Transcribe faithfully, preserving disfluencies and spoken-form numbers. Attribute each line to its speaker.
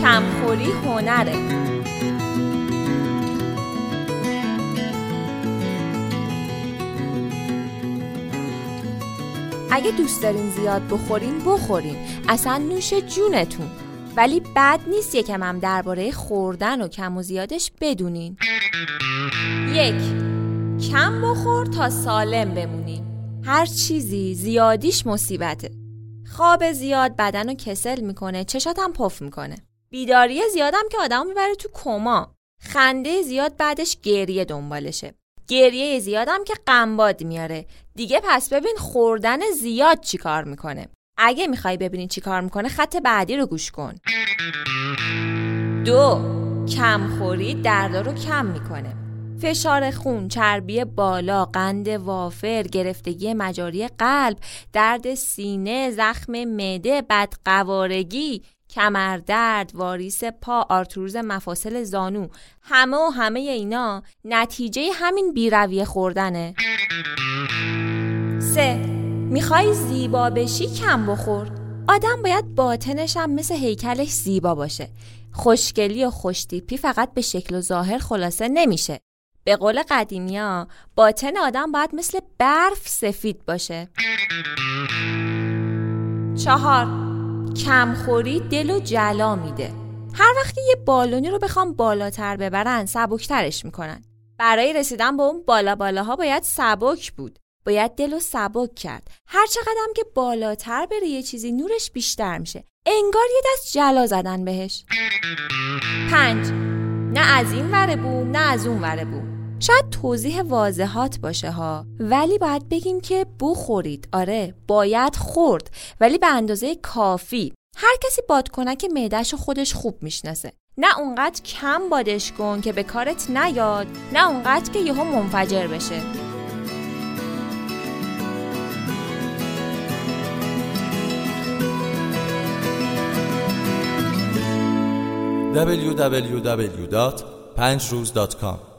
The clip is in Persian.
Speaker 1: کمخوری هنره. اگه دوست دارین زیاد بخورین بخورین، اصلا نوش جونتون، ولی بد نیست یکم هم درباره خوردن و کم و زیادش بدونین. یک، کم بخور تا سالم بمونین. هر چیزی زیادیش مصیبته. خواب زیاد بدن رو کسل میکنه، چشات هم پف میکنه. بیداری زیادم که آدمو میبره تو کما. خنده زیاد بعدش گریه دنبالشه. گریه زیادم که غمباد میاره. دیگه پس ببین خوردن زیاد چی کار میکنه. اگه میخوای ببینی چی کار میکنه خط بعدی رو گوش کن. دو، کمخوری دردا رو کم میکنه. فشار خون، چربی بالا، قند وافر، گرفتگی مجاری قلب، درد سینه، زخم معده، بدقوارگی، کمردرد، واریس پا، آرتروز مفاصل زانو، همه و همه اینا نتیجه همین بیرویه خوردنه. سه، میخوای زیبا بشی کم بخور. آدم باید باطنش هم مثل هیکلش زیبا باشه. خوشگلی و خوشتیپی فقط به شکل و ظاهر خلاصه نمیشه. به قول قدیمیا باطن آدم باید مثل برف سفید باشه. چهار، کمخوری دل و جلا میده. هر وقت یه بالونی رو بخوام بالاتر ببرن سبکترش میکنن. برای رسیدن به اون بالا بالاها باید سبک بود. باید دل رو سبک کرد. هر چقدر که بالاتر بره یه چیزی نورش بیشتر میشه. انگار یه دست جلا زدن بهش. پنج، نه از این وره بو نه از اون وره بو. شاید توضیح واضحات باشه ها، ولی باید بگیم که بخورید. آره باید خورد، ولی به اندازه کافی. هر کسی بادکنک معده‌شو خودش خوب میشناسه. نه اونقدر کم بادش کن که به کارت نیاد، نه اونقدر که یهو منفجر بشه.
Speaker 2: دبلیو دبلیو دبلیو دات پنج روز دات کام